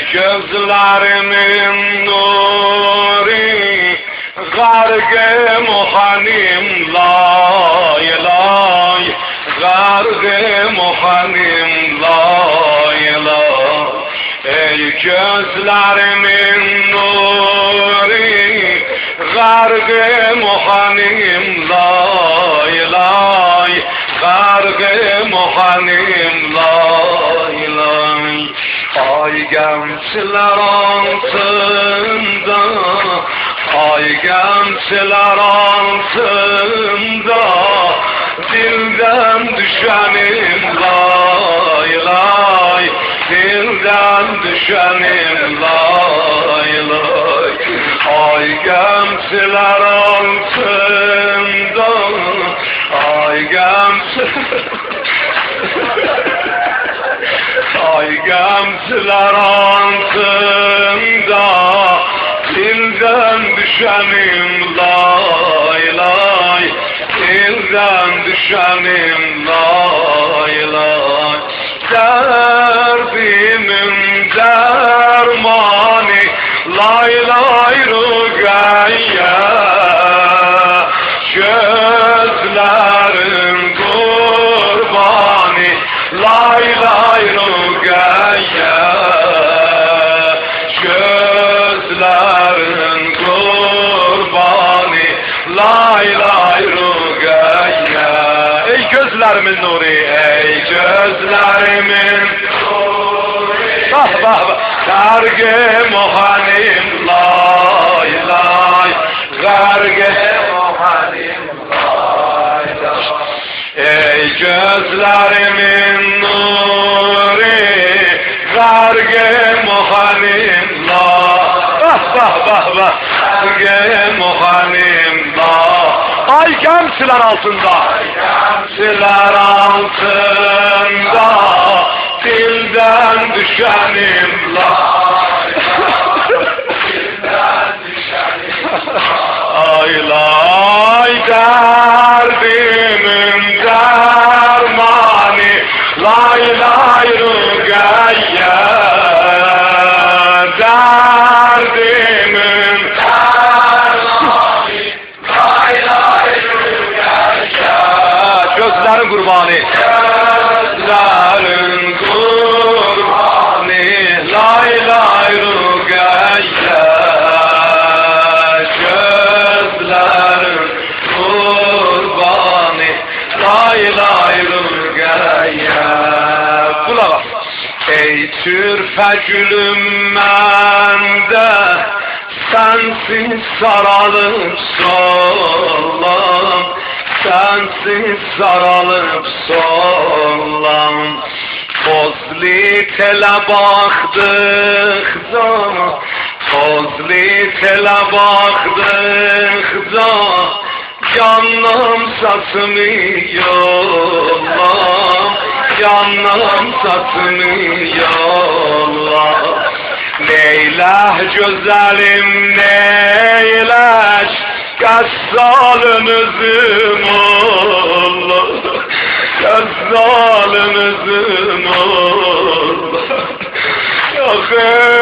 gözlerimin nuri Garg-ı muhanim lay lay Garg-ı muhanim lay lay Ey gözlerimin nuri Garg-ı muhanim lay lay Garg-ı muhanim lay lay Ay gençler altında Ay gençler altında Dilden düşenim lay lay Dilden düşenim lay lay Ay gençler altında Ay gençler Ay gemsiler altında Dilden düşenim lay lay Dilden düşenim lay lay Derdimin dermani Lay lay rügeyye Gözlerin kurbani Lay lay rügeyye Gözlerin kurbani Lay lay rügeyye Ey gözlerimin nuri Ey gözlerimin nuri Bah bah bah Garg-ı muhanim lay lay Garg-ı muhanim lay lay Ey gözlerimin nuri Garg-ı muhanim lay Bah bah bah bah Garg-ı muhanim lay Ay gemsiler altında Gemsiler altında Dilden düşenim lay Dilden düşenim Ay lay derdimin dermani Lay lay rügeyye Derdimin dermani Lay lay rügeyye Gözlerin kurbanı Gözlerin kurbanı Lay lay rügeyye Gözlerin kurbanı Lay lay rügeyye Kulak bak Ey türfe gülüm mende Sensiz saralıp sollam Sensiz saralıp sollam Tozli tele baktıkça Tozli tele baktıkça Canım satmıyorlar Canım satmıyorlar Neyleh güzelim neyleh Gazzalımızım olur Gazzalımızım olur Yok